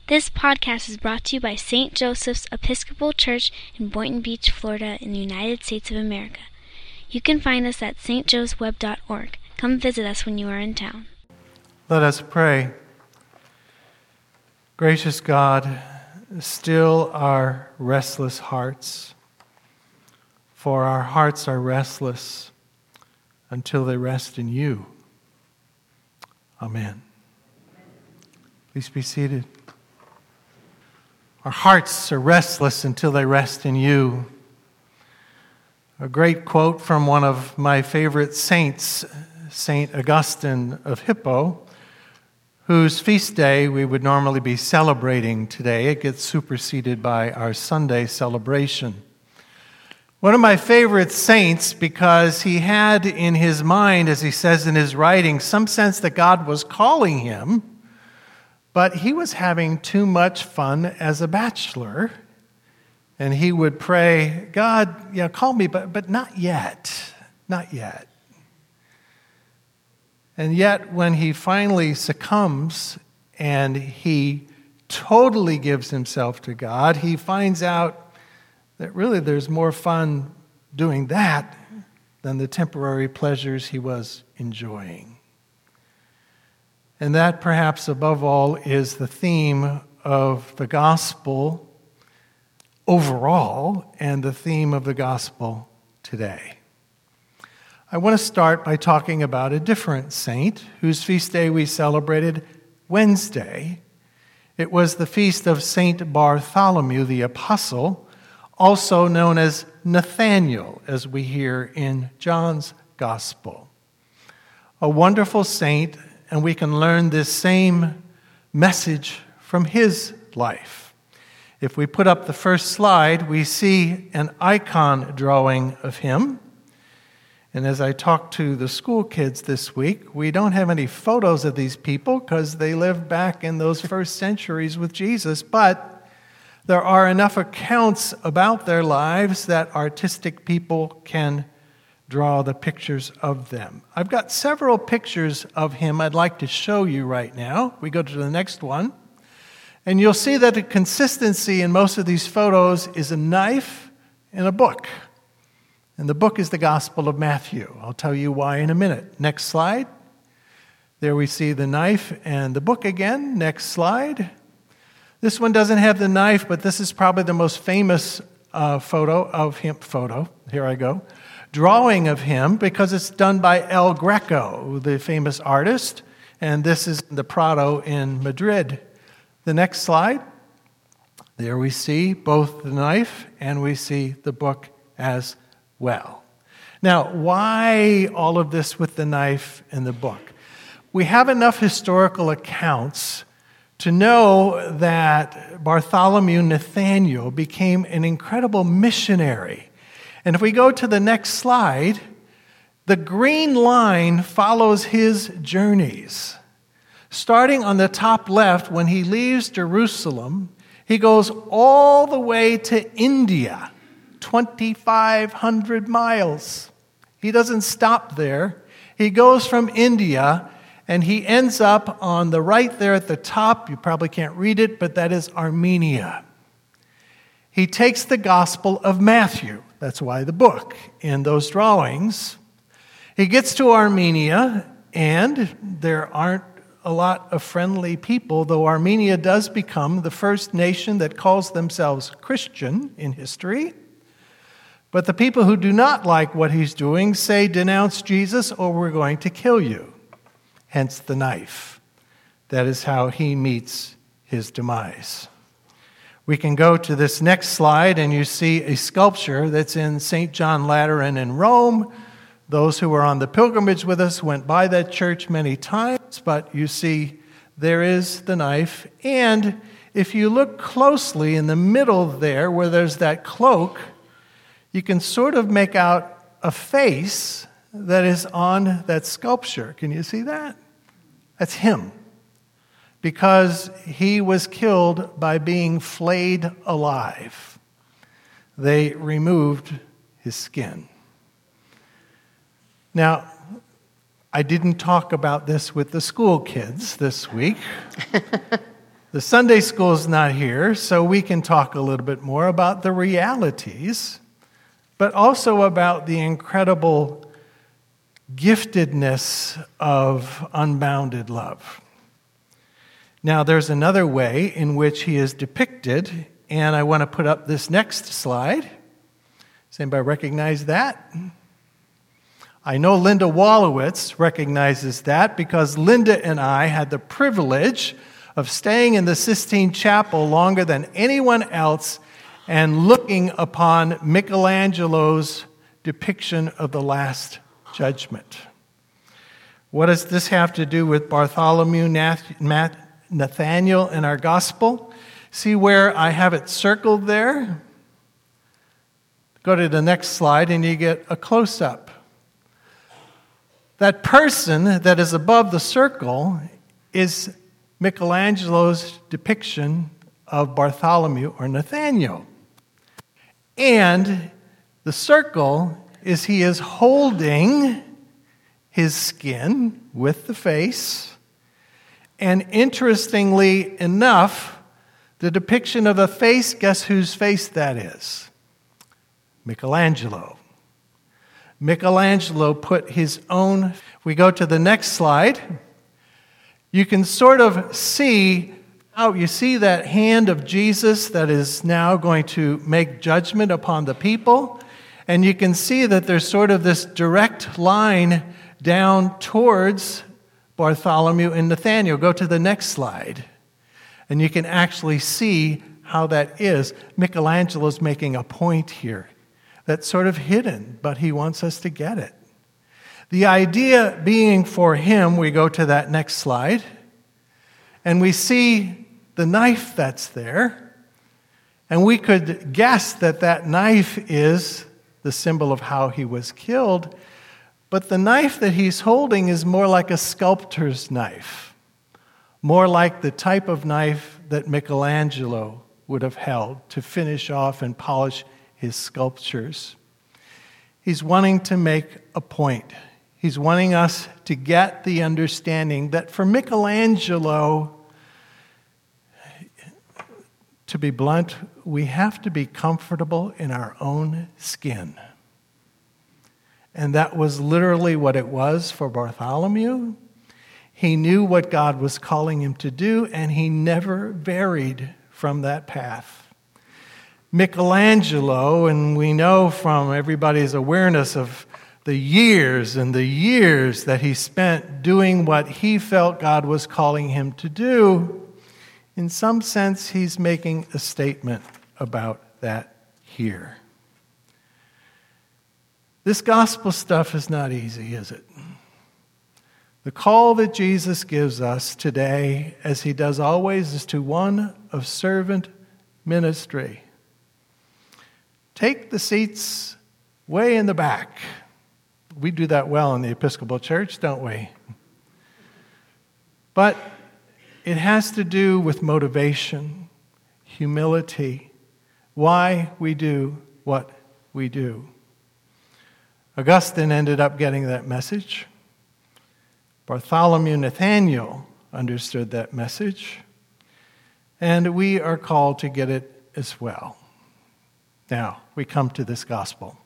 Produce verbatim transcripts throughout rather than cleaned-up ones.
This podcast is brought to you by Saint Joseph's Episcopal Church in Boynton Beach, Florida, in the United States of America. You can find us at s t joes web dot org. Come visit us when you are in town. Let us pray. Gracious God, still our restless hearts, for our hearts are restless until they rest in you. Amen. Please be seated. Our hearts are restless until they rest in you. A great quote from one of my favorite saints, Saint Augustine of Hippo, whose feast day we would normally be celebrating today. It gets superseded by our Sunday celebration. One of my favorite saints because he had in his mind, as he says in his writing, some sense that God was calling him, but he was having too much fun as a bachelor, and he would pray, God, yeah, call me, but, but not yet, not yet. And yet, when he finally succumbs and he totally gives himself to God, he finds out that really there's more fun doing that than the temporary pleasures he was enjoying. And that, perhaps above all, is the theme of the gospel overall and the theme of the gospel today. I want to start by talking about a different saint whose feast day we celebrated Wednesday. It was the feast of Saint Bartholomew the Apostle, also known as Nathaniel, as we hear in John's Gospel. A wonderful saint, and we can learn this same message from his life. If we put up the first slide, we see an icon drawing of him. And as I talked to the school kids this week, we don't have any photos of these people because they lived back in those first centuries with Jesus, but there are enough accounts about their lives that artistic people can draw the pictures of them. I've got several pictures of him I'd like to show you right now. We go to the next one. And you'll see that the consistency in most of these photos is a knife and a book. And the book is the Gospel of Matthew. I'll tell you why in a minute. Next slide. There we see the knife and the book again. Next slide. This one doesn't have the knife, but this is probably the most famous uh, photo of him. Photo. Here I go. Drawing of him, because it's done by El Greco, the famous artist. And this is the Prado in Madrid. The next slide. There we see both the knife and we see the book as well. Now, why all of this with the knife and the book? We have enough historical accounts to know that Bartholomew Nathaniel became an incredible missionary. And if we go to the next slide, the green line follows his journeys. Starting on the top left, when he leaves Jerusalem, he goes all the way to India, twenty-five hundred miles. He doesn't stop there. He goes from India, and he ends up on the right there at the top. You probably can't read it, but that is Armenia. He takes the Gospel of Matthew. That's why the book in those drawings. He gets to Armenia, and there aren't a lot of friendly people, though Armenia does become the first nation that calls themselves Christian in history. But the people who do not like what he's doing say, denounce Jesus or we're going to kill you. Hence the knife. That is how he meets his demise. We can go to this next slide and you see a sculpture that's in Saint John Lateran in Rome. Those who were on the pilgrimage with us went by that church many times, but you see there is the knife. And if you look closely in the middle there where there's that cloak, you can sort of make out a face that is on that sculpture. Can you see that? That's him. Because he was killed by being flayed alive. They removed his skin. Now, I didn't talk about this with the school kids this week. The Sunday school is not here, so we can talk a little bit more about the realities, but also about the incredible giftedness of unbounded love. Now, there's another way in which he is depicted, and I want to put up this next slide. Does anybody recognize that? I know Linda Wallowitz recognizes that because Linda and I had the privilege of staying in the Sistine Chapel longer than anyone else and looking upon Michelangelo's depiction of the Last Judgment. What does this have to do with Bartholomew, Nathaniel, in our gospel? See where I have it circled there? Go to the next slide and you get a close-up. That person that is above the circle is Michelangelo's depiction of Bartholomew or Nathaniel. And the circle is he is holding his skin with the face. And interestingly enough, the depiction of a face, guess whose face that is? Michelangelo. Michelangelo put his own. We go to the next slide. You can sort of see, oh, you see that hand of Jesus that is now going to make judgment upon the people. And you can see that there's sort of this direct line down towards Bartholomew and Nathaniel. Go to the next slide. And you can actually see how that is. Michelangelo's making a point here that's sort of hidden, but he wants us to get it. The idea being for him, we go to that next slide, and we see the knife that's there, and we could guess that that knife is the symbol of how he was killed, but the knife that he's holding is more like a sculptor's knife, more like the type of knife that Michelangelo would have held to finish off and polish his sculptures. He's wanting to make a point. He's wanting us to get the understanding that for Michelangelo, to be blunt, we have to be comfortable in our own skin. And that was literally what it was for Bartholomew. He knew what God was calling him to do, and he never varied from that path. Michelangelo, and we know from everybody's awareness of the years and the years that he spent doing what he felt God was calling him to do, in some sense, he's making a statement about that here. This gospel stuff is not easy, is it? The call that Jesus gives us today, as he does always, is to one of servant ministry. Take the seats way in the back. We do that well in the Episcopal Church, don't we? But it has to do with motivation, humility, why we do what we do. Augustine ended up getting that message. Bartholomew Nathaniel understood that message. And we are called to get it as well. Now, we come to this gospel.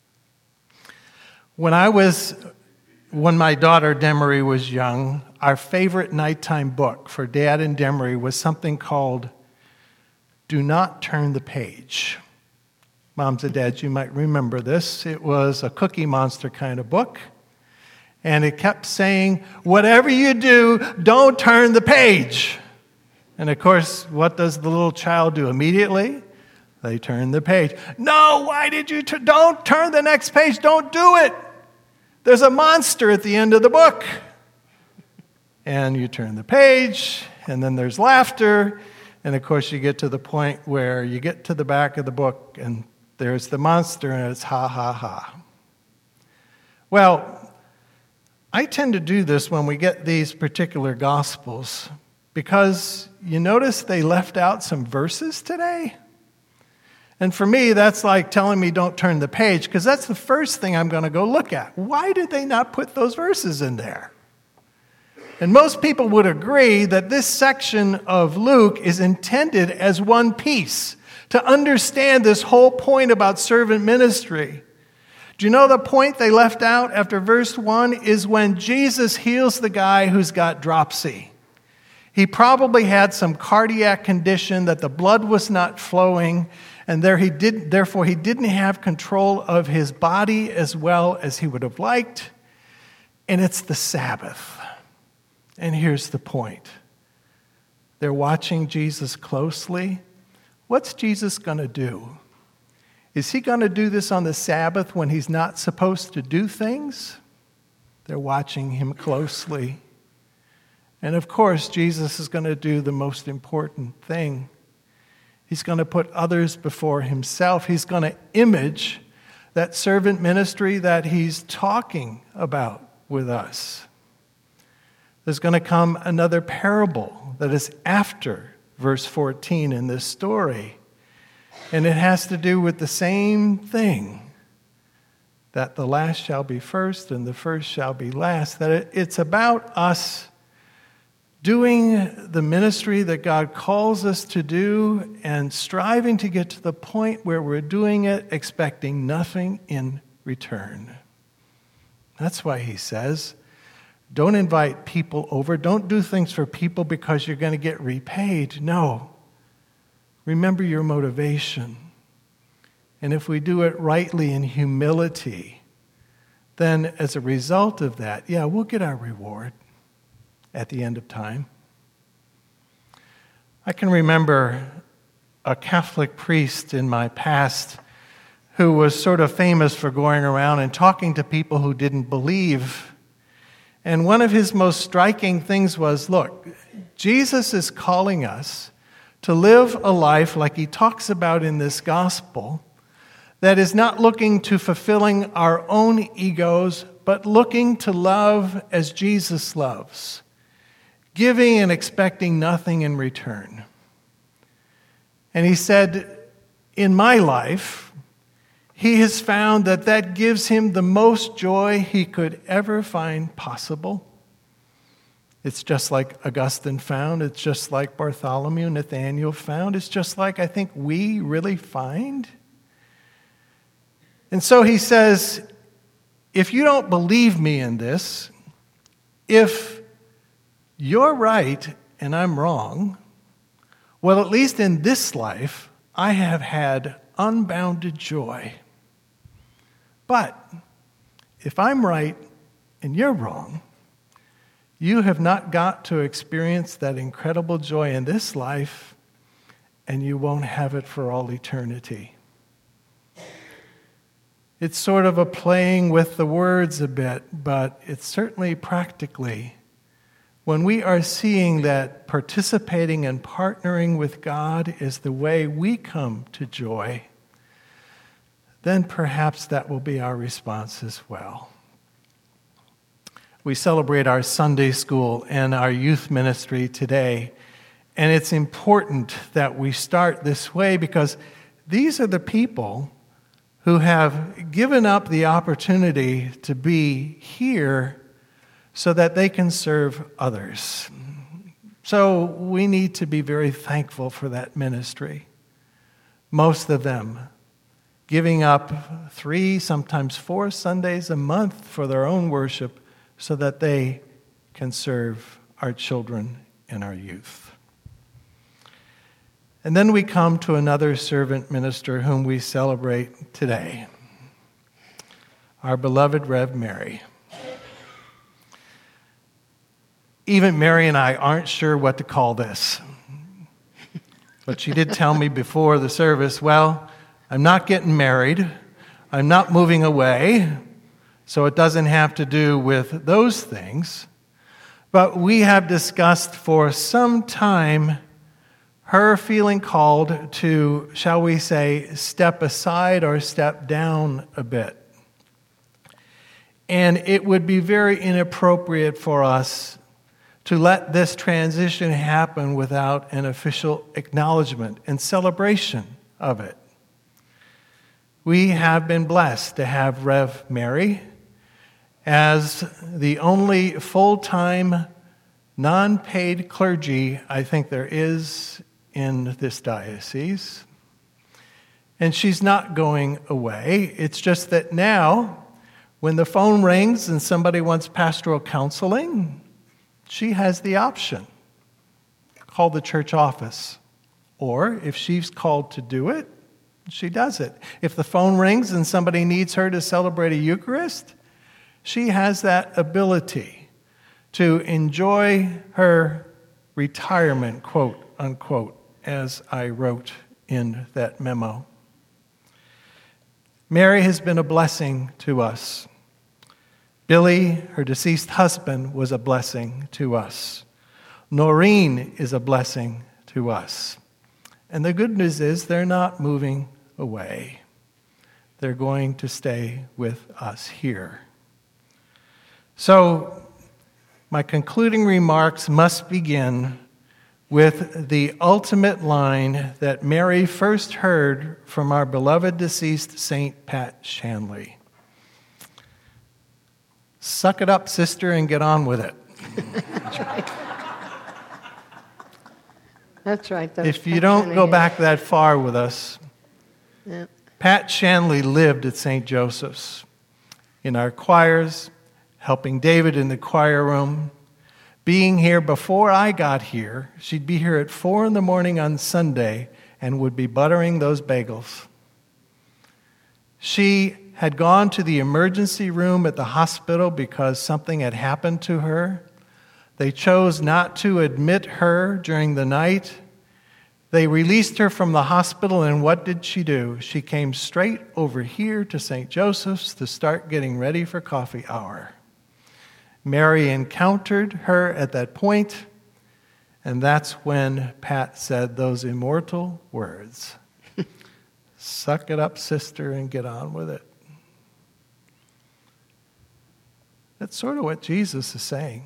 When I was, when my daughter Demery was young, our favorite nighttime book for Dad and Demery was something called Do Not Turn the Page. Moms and dads, you might remember this. It was a Cookie Monster kind of book. And it kept saying, whatever you do, don't turn the page. And of course, what does the little child do immediately? They turn the page. No, why did you? T- don't turn the next page. Don't do it. There's a monster at the end of the book. And you turn the page, and then there's laughter. And of course, you get to the point where you get to the back of the book, and there's the monster, and it's ha, ha, ha. Well, I tend to do this when we get these particular Gospels, because you notice they left out some verses today? And for me, that's like telling me don't turn the page, because that's the first thing I'm going to go look at. Why did they not put those verses in there? And most people would agree that this section of Luke is intended as one piece to understand this whole point about servant ministry. Do you know the point they left out after verse one is when Jesus heals the guy who's got dropsy. He probably had some cardiac condition that the blood was not flowing, and there he did, therefore he didn't have control of his body as well as he would have liked. And it's the Sabbath. And here's the point. They're watching Jesus closely. What's Jesus going to do? Is he going to do this on the Sabbath when he's not supposed to do things? They're watching him closely. And of course, Jesus is going to do the most important thing. He's going to put others before himself. He's going to image that servant ministry that he's talking about with us. There's going to come another parable that is after verse fourteen in this story. And it has to do with the same thing, that the last shall be first and the first shall be last. That it's about us doing the ministry that God calls us to do and striving to get to the point where we're doing it expecting nothing in return. That's why he says, don't invite people over. Don't do things for people because you're going to get repaid. No. Remember your motivation. And if we do it rightly in humility, then as a result of that, yeah, we'll get our reward at the end of time. I can remember a Catholic priest in my past who was sort of famous for going around and talking to people who didn't believe. And one of his most striking things was, look, Jesus is calling us to live a life like he talks about in this gospel that is not looking to fulfilling our own egos, but looking to love as Jesus loves, giving and expecting nothing in return. And he said, in my life, he has found that that gives him the most joy he could ever find possible. It's just like Augustine found. It's just like Bartholomew, Nathaniel found. It's just like I think we really find. And so he says, if you don't believe me in this, if you're right and I'm wrong, well, at least in this life, I have had unbounded joy. But if I'm right and you're wrong, you have not got to experience that incredible joy in this life, and you won't have it for all eternity. It's sort of a playing with the words a bit, but it's certainly practically. When we are seeing that participating and partnering with God is the way we come to joy, then perhaps that will be our response as well. We celebrate our Sunday school and our youth ministry today, and it's important that we start this way because these are the people who have given up the opportunity to be here so that they can serve others. So we need to be very thankful for that ministry. Most of them giving up three, sometimes four Sundays a month for their own worship so that they can serve our children and our youth. And then we come to another servant minister whom we celebrate today, our beloved Rev Mary. Even Mary and I aren't sure what to call this. But she did tell me before the service, well, I'm not getting married. I'm not moving away. So it doesn't have to do with those things. But we have discussed for some time her feeling called to, shall we say, step aside or step down a bit. And it would be very inappropriate for us to let this transition happen without an official acknowledgement and celebration of it. We have been blessed to have Rev Mary as the only full-time non-paid clergy I think there is in this diocese. And she's not going away. It's just that now, when the phone rings and somebody wants pastoral counseling, she has the option. Call the church office. Or if she's called to do it, she does it. If the phone rings and somebody needs her to celebrate a Eucharist, she has that ability to enjoy her retirement, quote, unquote, as I wrote in that memo. Mary has been a blessing to us. Billy, her deceased husband, was a blessing to us. Noreen is a blessing to us. And the good news is they're not moving away. They're going to stay with us here. So, my concluding remarks must begin with the ultimate line that Mary first heard from our beloved deceased Saint Pat Shanley. Suck it up, sister, and get on with it. That's right. That's right. That if you don't go back that far with us, yeah. Pat Shanley lived at Saint Joseph's in our choirs, helping David in the choir room. Being here before I got here, she'd be here at four in the morning on Sunday and would be buttering those bagels. She had gone to the emergency room at the hospital because something had happened to her. They chose not to admit her during the night. They released her from the hospital, and what did she do? She came straight over here to Saint Joseph's to start getting ready for coffee hour. Mary encountered her at that point, and that's when Pat said those immortal words, "Suck it up, sister, and get on with it." That's sort of what Jesus is saying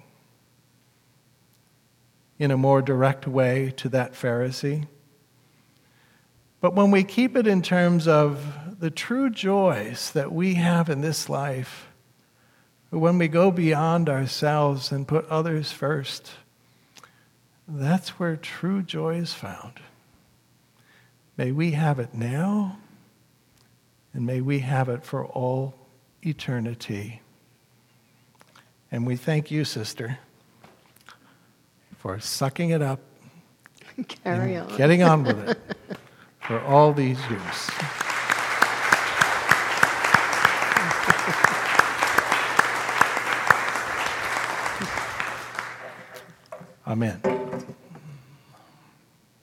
in a more direct way to that Pharisee. But when we keep it in terms of the true joys that we have in this life, when we go beyond ourselves and put others first, that's where true joy is found. May we have it now, and may we have it for all eternity. And we thank you, sister, for sucking it up, Carry and on. getting on with it for all these years. Amen.